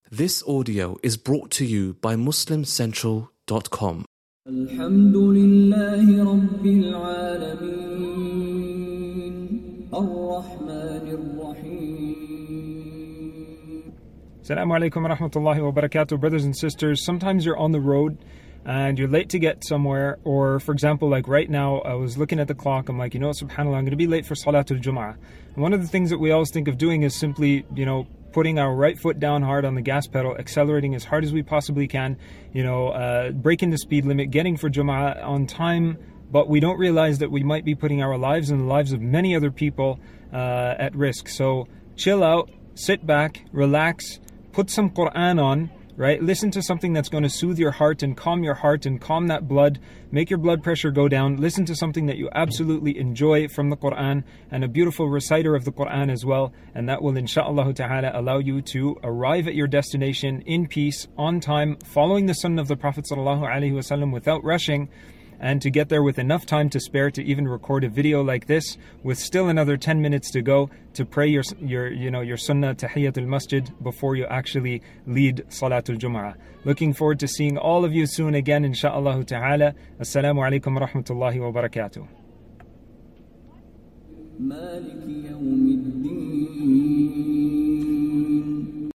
This audio is brought to you by MuslimCentral.com. الحمد لله رب العالمين الرحمن الرحيم. Assalamu alaikum wa rahmatullahi wa barakatuh. Brothers and sisters, sometimes you're on the road and you're late to get somewhere, or for example, like right now, I was looking at the clock, I'm like, subhanAllah, I'm going to be late for Salatul Jum'ah. And one of the things that we always think of doing is simply, putting our right foot down hard on the gas pedal, accelerating as hard as we possibly can, breaking the speed limit, getting for Jum'ah on time, but we don't realize that we might be putting our lives and the lives of many other people at risk. So chill out, sit back, relax, put some Quran on, right? Listen to something that's going to soothe your heart and calm that blood, make your blood pressure go down. Listen to something that you absolutely enjoy from the Quran, and a beautiful reciter of the Quran as well, and that will insha'Allah ta'ala allow you to arrive at your destination in peace, on time, following the sunnah of the Prophet sallallahu alaihi wasallam without rushing, and to get there with enough time to spare to even record a video like this, with still another 10 minutes to go to pray your sunnah tahiyatul masjid before you actually lead Salatul Jum'ah. Looking forward to seeing all of you soon again, insha'Allah ta'ala. Assalamu alaikum wa rahmatullahi wa barakatuh.